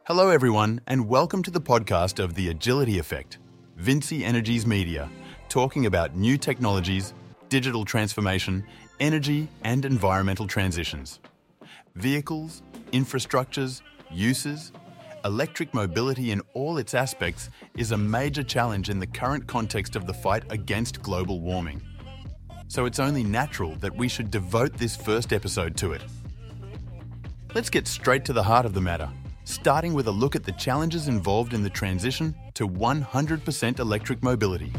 Hello everyone, and welcome to the podcast of The Agility Effect, Vinci Energies Media, talking about new technologies, digital transformation, energy and environmental transitions. Vehicles, infrastructures, uses, electric mobility in all its aspects is a major challenge in the current context of the fight against global warming. So it's only natural that we should devote this first episode to it. Let's get straight to the heart of the matter, starting with a look at the challenges involved in the transition to 100% electric mobility.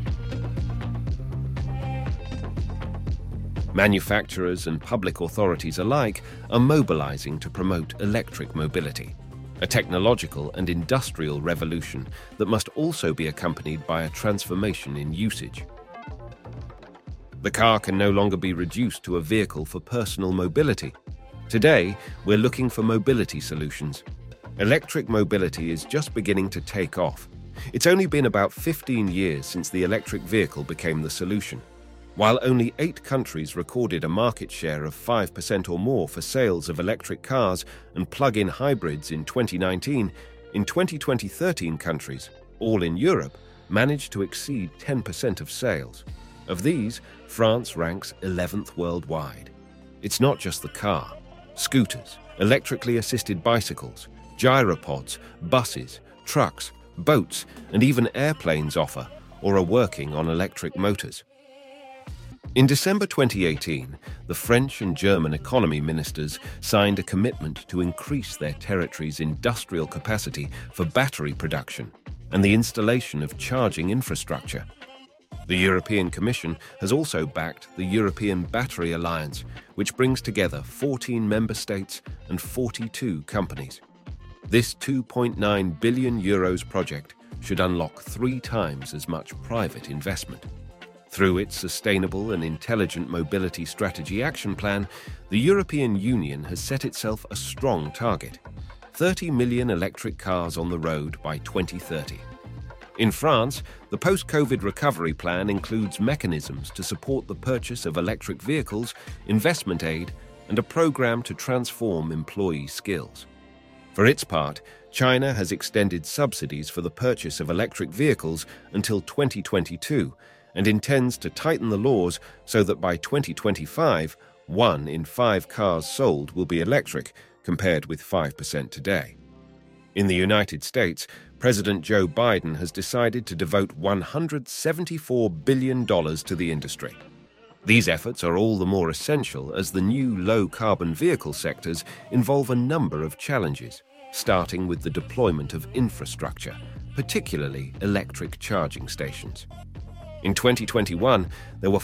Manufacturers and public authorities alike are mobilizing to promote electric mobility, a technological and industrial revolution that must also be accompanied by a transformation in usage. The car can no longer be reduced to a vehicle for personal mobility. Today, we're looking for mobility solutions. Electric mobility is just beginning to take off. It's only been about 15 years since the electric vehicle became the solution. While only 8 countries recorded a market share of 5% or more for sales of electric cars and plug-in hybrids in 2019, in 2020 13 countries, all in Europe, managed to exceed 10% of sales. Of these, France ranks 11th worldwide. It's not just the car. Scooters, electrically assisted bicycles, gyropods, buses, trucks, boats, and even airplanes offer or are working on electric motors. In December 2018, the French and German economy ministers signed a commitment to increase their territory's industrial capacity for battery production and the installation of charging infrastructure. The European Commission has also backed the European Battery Alliance, which brings together 14 member states and 42 companies. This €2.9 billion project should unlock 3 times as much private investment. Through its Sustainable and Intelligent Mobility Strategy Action Plan, the European Union has set itself a strong target: 30 million electric cars on the road by 2030. In France, the post-COVID recovery plan includes mechanisms to support the purchase of electric vehicles, investment aid, and a program to transform employee skills. For its part, China has extended subsidies for the purchase of electric vehicles until 2022 and intends to tighten the laws so that by 2025, 1 in 5 cars sold will be electric, compared with 5% today. In the United States, President Joe Biden has decided to devote $174 billion to the industry. These efforts are all the more essential as the new low-carbon vehicle sectors involve a number of challenges, starting with the deployment of infrastructure, particularly electric charging stations. In 2021, there were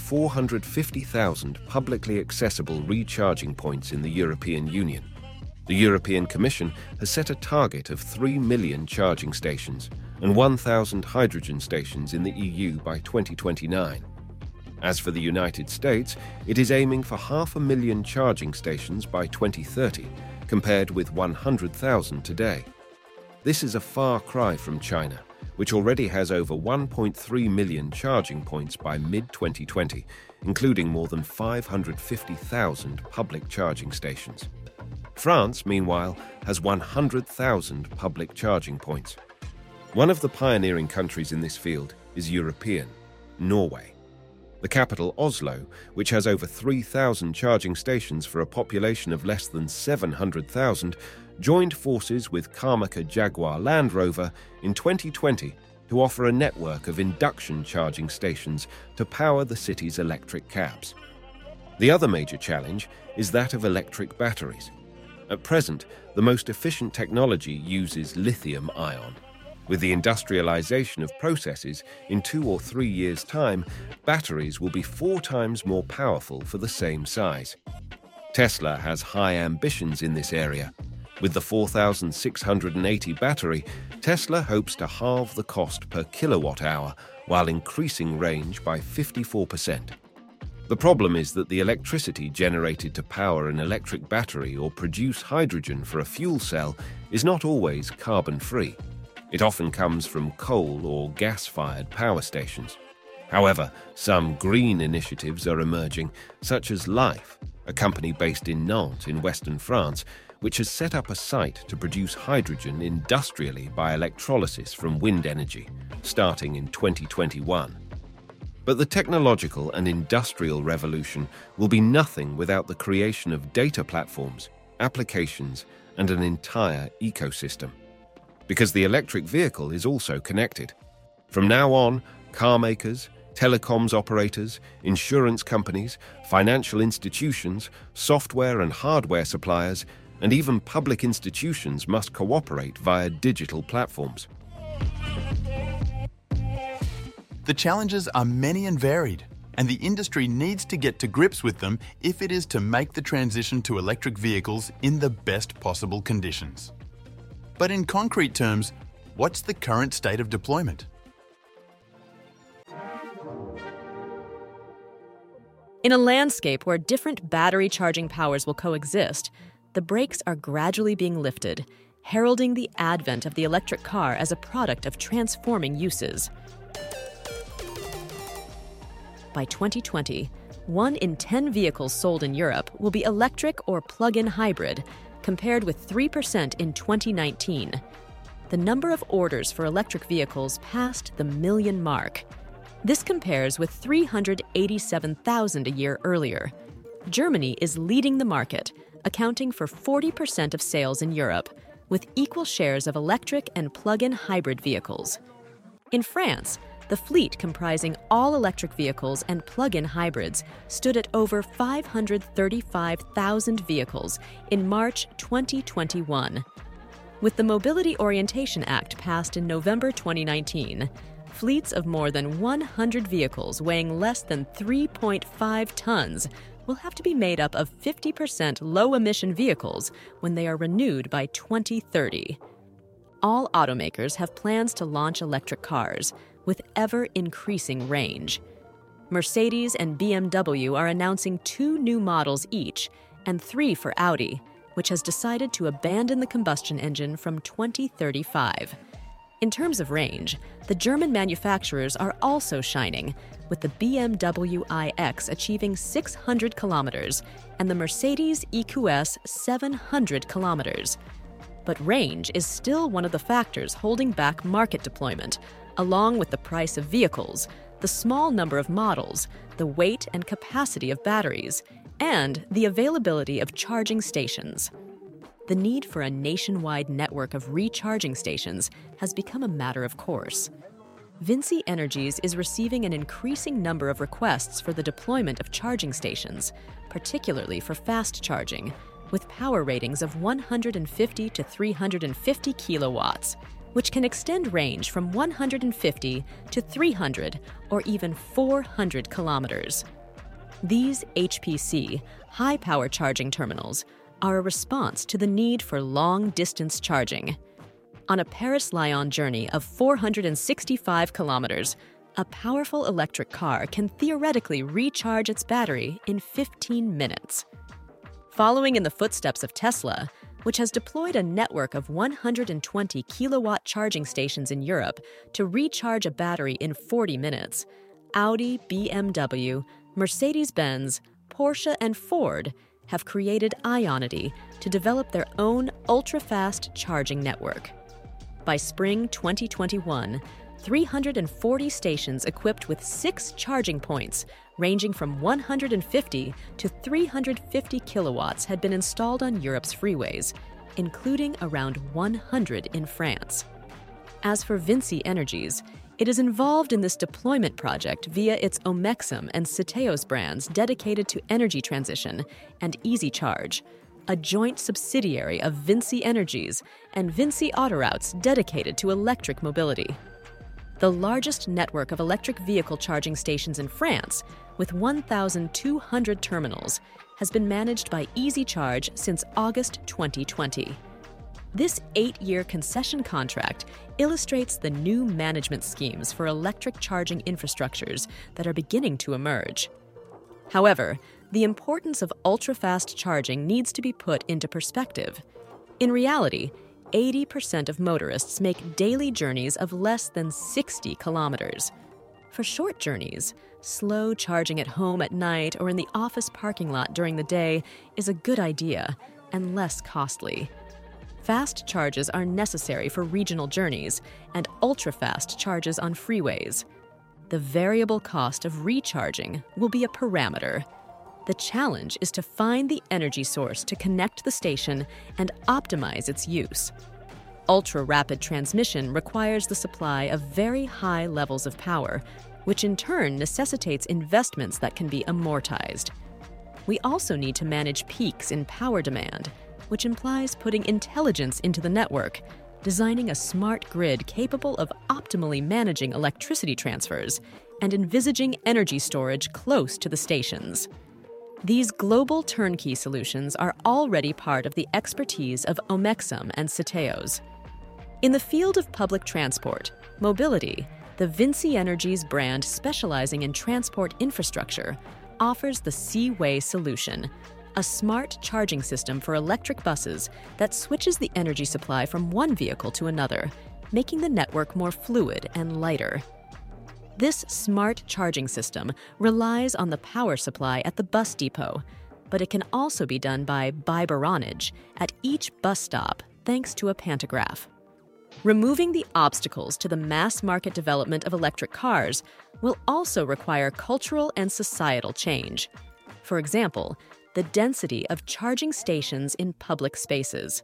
450,000 publicly accessible recharging points in the European Union. The European Commission has set a target of 3 million charging stations and 1,000 hydrogen stations in the EU by 2029. As for the United States, it is aiming for 500,000 charging stations by 2030, compared with 100,000 today. This is a far cry from China, which already has over 1.3 million charging points by mid-2020, including more than 550,000 public charging stations. France, meanwhile, has 100,000 public charging points. One of the pioneering countries in this field is European, Norway. The capital, Oslo, which has over 3,000 charging stations for a population of less than 700,000, joined forces with Carmack Jaguar Land Rover in 2020 to offer a network of induction charging stations to power the city's electric cabs. The other major challenge is that of electric batteries. At present, the most efficient technology uses lithium-ion. With the industrialization of processes, in 2 or 3 years' time, batteries will be 4 times more powerful for the same size. Tesla has high ambitions in this area. With the 4680 battery, Tesla hopes to halve the cost per kilowatt-hour while increasing range by 54%. The problem is that the electricity generated to power an electric battery or produce hydrogen for a fuel cell is not always carbon-free. It often comes from coal or gas-fired power stations. However, some green initiatives are emerging, such as LIFE, a company based in Nantes in western France, which has set up a site to produce hydrogen industrially by electrolysis from wind energy, starting in 2021. But the technological and industrial revolution will be nothing without the creation of data platforms, applications, and an entire ecosystem. Because the electric vehicle is also connected. From now on, car makers, telecoms operators, insurance companies, financial institutions, software and hardware suppliers, and even public institutions must cooperate via digital platforms. The challenges are many and varied, and the industry needs to get to grips with them if it is to make the transition to electric vehicles in the best possible conditions. But in concrete terms, what's the current state of deployment? In a landscape where different battery charging powers will coexist, the brakes are gradually being lifted, heralding the advent of the electric car as a product of transforming uses. By 2020, 1 in 10 vehicles sold in Europe will be electric or plug-in hybrid, compared with 3% in 2019. The number of orders for electric vehicles passed the million mark. This compares with 387,000 a year earlier. Germany is leading the market, accounting for 40% of sales in Europe, with equal shares of electric and plug-in hybrid vehicles. In France, the fleet comprising all electric vehicles and plug-in hybrids stood at over 535,000 vehicles in March 2021. With the Mobility Orientation Act passed in November 2019, fleets of more than 100 vehicles weighing less than 3.5 tons will have to be made up of 50% low-emission vehicles when they are renewed by 2030. All automakers have plans to launch electric cars, with ever-increasing range. Mercedes and BMW are announcing 2 new models each, and 3 for Audi, which has decided to abandon the combustion engine from 2035. In terms of range, the German manufacturers are also shining, with the BMW iX achieving 600 kilometers and the Mercedes EQS 700 kilometers. But range is still one of the factors holding back market deployment, along with the price of vehicles, the small number of models, the weight and capacity of batteries, and the availability of charging stations. The need for a nationwide network of recharging stations has become a matter of course. VINCI Energies is receiving an increasing number of requests for the deployment of charging stations, particularly for fast charging, with power ratings of 150 to 350 kilowatts, which can extend range from 150 to 300 or even 400 kilometers. These HPC, high-power charging terminals, are a response to the need for long-distance charging. On a Paris-Lyon journey of 465 kilometers, a powerful electric car can theoretically recharge its battery in 15 minutes. Following in the footsteps of Tesla, which has deployed a network of 120 kilowatt charging stations in Europe to recharge a battery in 40 minutes, Audi, BMW, Mercedes-Benz, Porsche, and Ford have created Ionity to develop their own ultra-fast charging network. By spring 2021, 340 stations equipped with 6 charging points ranging from 150 to 350 kilowatts had been installed on Europe's freeways, including around 100 in France. As for VINCI Energies, it is involved in this deployment project via its Omexom and Citeos brands dedicated to energy transition and Easy Charge, a joint subsidiary of VINCI Energies and VINCI Autoroutes dedicated to electric mobility. The largest network of electric vehicle charging stations in France, with 1,200 terminals, has been managed by Easy Charge since August 2020. This 8-year concession contract illustrates the new management schemes for electric charging infrastructures that are beginning to emerge. However, the importance of ultra-fast charging needs to be put into perspective. In reality, 80% of motorists make daily journeys of less than 60 kilometers. For short journeys, slow charging at home at night or in the office parking lot during the day is a good idea and less costly. Fast charges are necessary for regional journeys and ultra-fast charges on freeways. The variable cost of recharging will be a parameter. The challenge is to find the energy source to connect the station and optimize its use. Ultra-rapid transmission requires the supply of very high levels of power, which in turn necessitates investments that can be amortized. We also need to manage peaks in power demand, which implies putting intelligence into the network, designing a smart grid capable of optimally managing electricity transfers, and envisaging energy storage close to the stations. These global turnkey solutions are already part of the expertise of Omexom and Citeos. In the field of public transport, mobility, the VINCI Energies brand specializing in transport infrastructure offers the Seaway solution, a smart charging system for electric buses that switches the energy supply from one vehicle to another, making the network more fluid and lighter. This smart charging system relies on the power supply at the bus depot, but it can also be done by bibaronage at each bus stop thanks to a pantograph. Removing the obstacles to the mass market development of electric cars will also require cultural and societal change. For example, the density of charging stations in public spaces.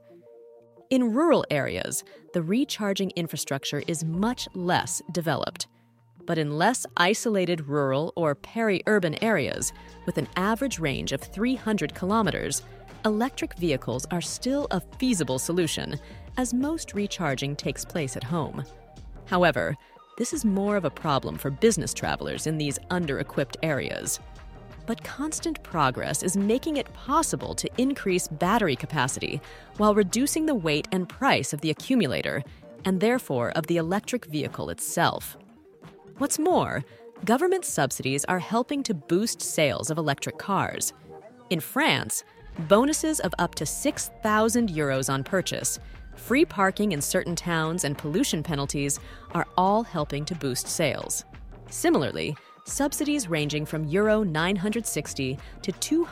In rural areas, the recharging infrastructure is much less developed. But in less isolated rural or peri-urban areas, with an average range of 300 kilometers, electric vehicles are still a feasible solution, as most recharging takes place at home. However, this is more of a problem for business travelers in these under-equipped areas. But constant progress is making it possible to increase battery capacity while reducing the weight and price of the accumulator, and therefore of the electric vehicle itself. What's more, government subsidies are helping to boost sales of electric cars. In France, bonuses of up to 6,000 euros on purchase, free parking in certain towns, and pollution penalties are all helping to boost sales. Similarly, subsidies ranging from Euro 960 to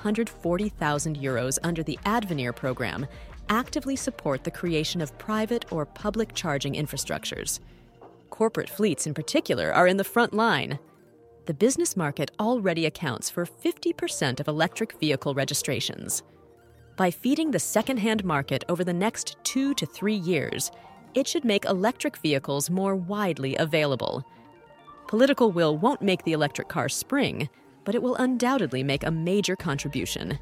240,000 euros under the Advenir program actively support the creation of private or public charging infrastructures. Corporate fleets in particular are in the front line. The business market already accounts for 50% of electric vehicle registrations. By feeding the second-hand market over the next 2 to 3 years, it should make electric vehicles more widely available. Political will won't make the electric car spring, but it will undoubtedly make a major contribution.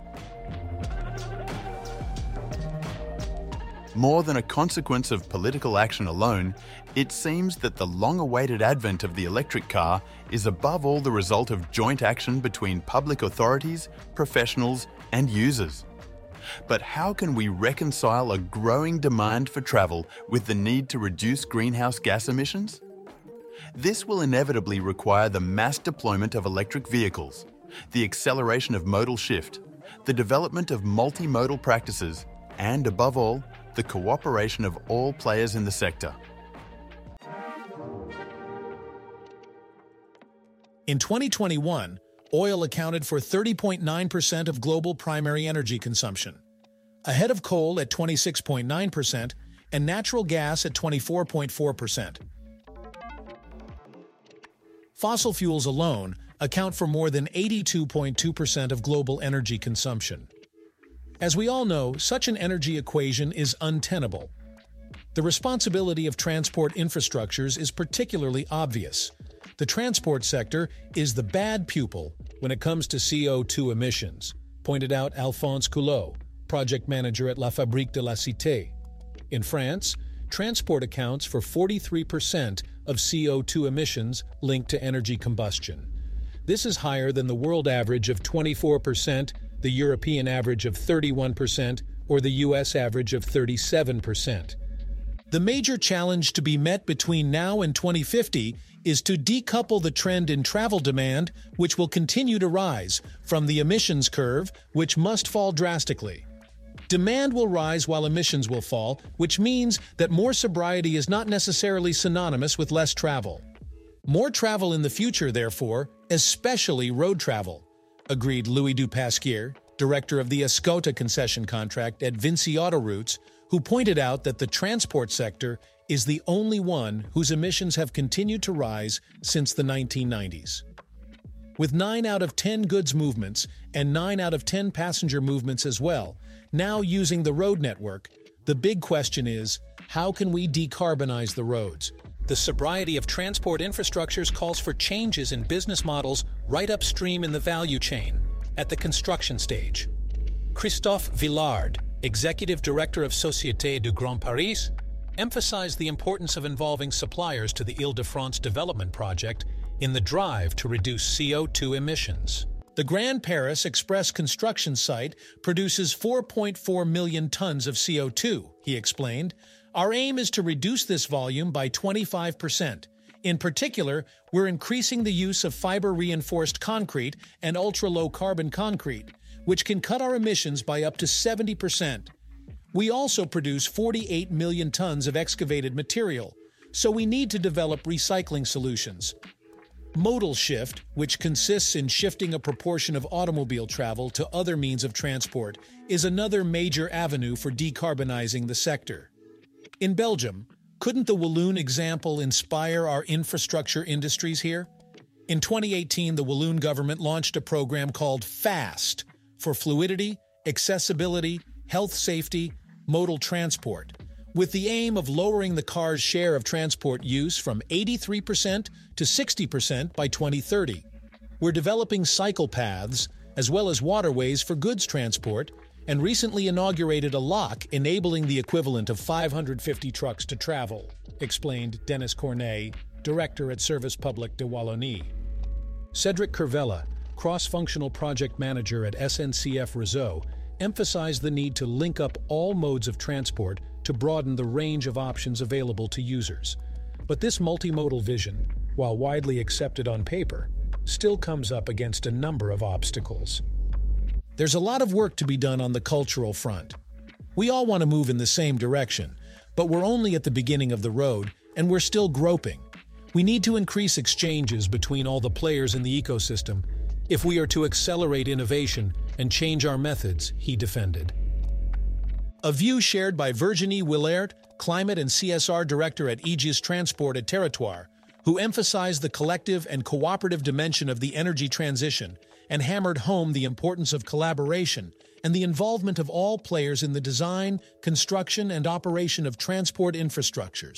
More than a consequence of political action alone, it seems that the long-awaited advent of the electric car is above all the result of joint action between public authorities, professionals, and users. But how can we reconcile a growing demand for travel with the need to reduce greenhouse gas emissions? This will inevitably require the mass deployment of electric vehicles, the acceleration of modal shift, the development of multimodal practices, and above all, the cooperation of all players in the sector. In 2021, oil accounted for 30.9% of global primary energy consumption, ahead of coal at 26.9% and natural gas at 24.4%. Fossil fuels alone account for more than 82.2% of global energy consumption. As we all know, such an energy equation is untenable. The responsibility of transport infrastructures is particularly obvious. The transport sector is the bad pupil when it comes to CO2 emissions, pointed out Alphonse Coulot, project manager at La Fabrique de la Cité. In France, transport accounts for 43% of CO2 emissions linked to energy combustion. This is higher than the world average of 24%, the European average of 31%, or the US average of 37%. The major challenge to be met between now and 2050 is to decouple the trend in travel demand, which will continue to rise, from the emissions curve, which must fall drastically. Demand will rise while emissions will fall, which means that more sobriety is not necessarily synonymous with less travel. More travel in the future, therefore, especially road travel, agreed Louis Dupasquier, director of the Escota concession contract at Vinci Autoroutes, who pointed out that the transport sector is the only one whose emissions have continued to rise since the 1990s. With 9 out of 10 goods movements and 9 out of 10 passenger movements as well, now using the road network, the big question is, how can we decarbonize the roads? The sobriety of transport infrastructures calls for changes in business models right upstream in the value chain, at the construction stage. Christophe Villard, executive director of Société du Grand Paris, emphasized the importance of involving suppliers to the Île-de-France development project in the drive to reduce CO2 emissions. The Grand Paris Express construction site produces 4.4 million tons of CO2, he explained. Our aim is to reduce this volume by 25%. In particular, we're increasing the use of fiber-reinforced concrete and ultra-low-carbon concrete, which can cut our emissions by up to 70%. We also produce 48 million tons of excavated material, so we need to develop recycling solutions. Modal shift, which consists in shifting a proportion of automobile travel to other means of transport, is another major avenue for decarbonizing the sector. In Belgium, couldn't the Walloon example inspire our infrastructure industries here? In 2018, the Walloon government launched a program called FAST for fluidity, accessibility, health safety, modal transport, with the aim of lowering the car's share of transport use from 83% to 60% by 2030. We're developing cycle paths as well as waterways for goods transport, and recently inaugurated a lock enabling the equivalent of 550 trucks to travel, explained Denis Cornet, director at Service Public de Wallonie. Cedric Curvella, cross-functional project manager at SNCF Réseau, emphasized the need to link up all modes of transport to broaden the range of options available to users. But this multimodal vision, while widely accepted on paper, still comes up against a number of obstacles. There's a lot of work to be done on the cultural front. We all want to move in the same direction, but we're only at the beginning of the road, and we're still groping. We need to increase exchanges between all the players in the ecosystem if we are to accelerate innovation and change our methods, he defended. A view shared by Virginie Willert, Climate and CSR Director at Aegis Transport et Territoire, who emphasized the collective and cooperative dimension of the energy transition and hammered home the importance of collaboration and the involvement of all players in the design, construction, and operation of transport infrastructures.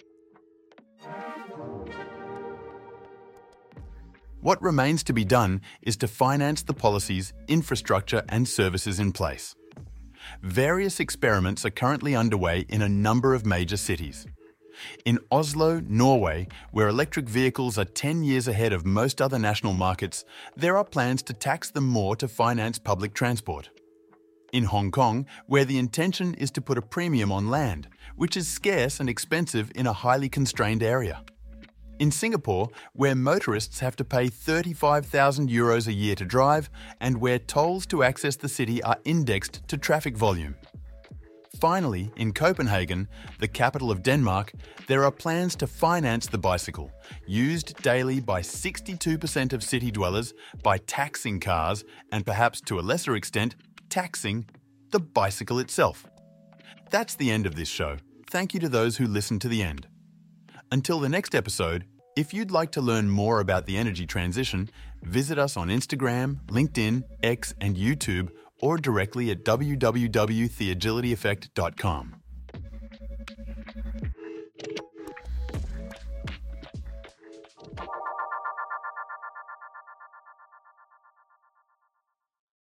What remains to be done is to finance the policies, infrastructure, and services in place. Various experiments are currently underway in a number of major cities. In Oslo, Norway, where electric vehicles are 10 years ahead of most other national markets, there are plans to tax them more to finance public transport. In Hong Kong, where the intention is to put a premium on land, which is scarce and expensive in a highly constrained area. In Singapore, where motorists have to pay 35,000 euros a year to drive, and where tolls to access the city are indexed to traffic volume. Finally, in Copenhagen, the capital of Denmark, there are plans to finance the bicycle, used daily by 62% of city dwellers, by taxing cars and perhaps to a lesser extent, taxing the bicycle itself. That's the end of this show. Thank you to those who listened to the end. Until the next episode, if you'd like to learn more about the energy transition, visit us on Instagram, LinkedIn, X, and YouTube, or directly at www.theagilityeffect.com.